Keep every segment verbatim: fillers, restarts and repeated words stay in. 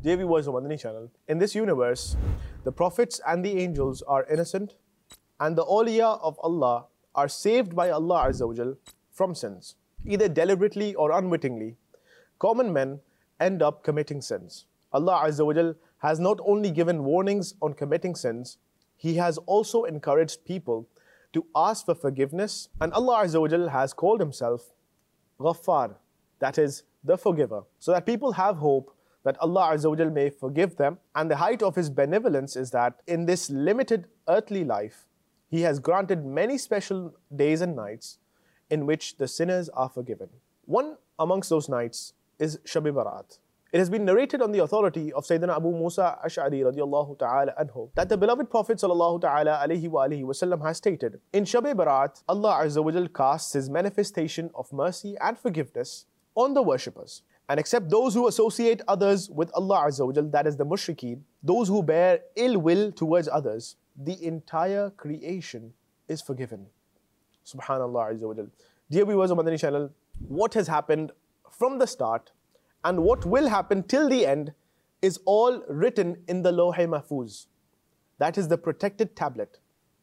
Dear viewers of Madani channel, in this universe, the prophets and the angels are innocent, and the awliya of Allah are saved by Allah Azza wa Jal from sins. Either deliberately or unwittingly, common men end up committing sins. Allah Azza wa Jal has not only given warnings on committing sins, He has also encouraged people to ask for forgiveness, and Allah Azza wa Jal has called Himself Ghaffar, that is, the forgiver, so that people have hope that Allah Azza wa Jal may forgive them. And the height of His benevolence is that in this limited earthly life, He has granted many special days and nights in which the sinners are forgiven. One amongst those nights is Shab-e Barat. It has been narrated on the authority of Sayyidina Abu Musa Ash'ari radiallahu ta'ala anhu that the beloved Prophet sallallahu ta'ala alayhi wa alihi wasallam has stated, in Shab-e Barat, Allah Azza wa Jal casts His manifestation of mercy and forgiveness on the worshippers. And except those who associate others with Allah Azza wa Jal, that is the mushrikeen, those who bear ill will towards others, the entire creation is forgiven. Subhanallah Azza wa Jal. Dear viewers of Madani channel, what has happened from the start and what will happen till the end is all written in the Lawh-e Mahfuz. That is the protected tablet.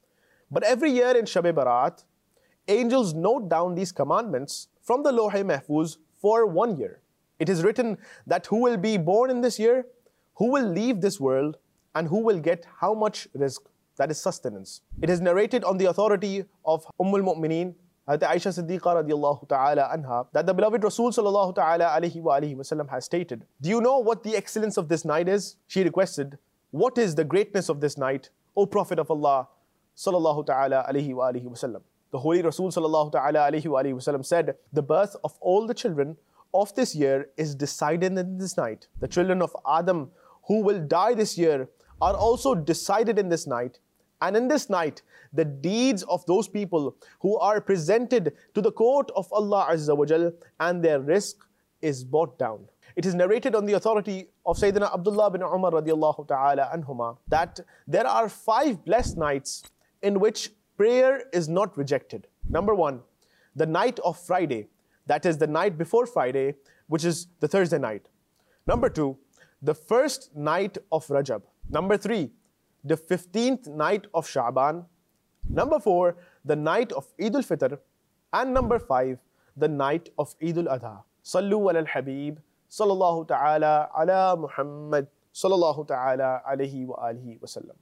But every year in Shab-e Barat, angels note down these commandments from the Lawh-e Mahfuz for one year. It is written that who will be born in this year, who will leave this world, and who will get how much rizq, that is sustenance. It is narrated on the authority of Umm al-Mu'mineen, Hazrat Aisha Siddiqa radiallahu ta'ala anha, that the beloved Rasul sallallahu ta'ala alayhi wa alihi wasallam has stated, do you know what the excellence of this night is? She requested, what is the greatness of this night, O Prophet of Allah sallallahu ta'ala alayhi wa alihi wasallam? The Holy Rasul sallallahu ta'ala alayhi wa alihi wasallam said, the birth of all the children of this year is decided in this night. The children of Adam who will die this year are also decided in this night. And in this night, the deeds of those people who are presented to the court of Allah Azza wa Jal and their rizq is brought down. It is narrated on the authority of Sayyidina Abdullah bin Umar radiallahu ta'ala anhuma that there are five blessed nights in which prayer is not rejected. Number one, the night of Friday, that is the night before Friday, which is the Thursday night. Number two, the first night of Rajab. Number three, the fifteenth night of Sha'ban. Number four, the night of Eid al-Fitr. And number five, the night of Eid al-Adha. Sallu ala al-Habib, sallallahu ta'ala ala Muhammad, sallallahu ta'ala alayhi wa alihi wa sallam.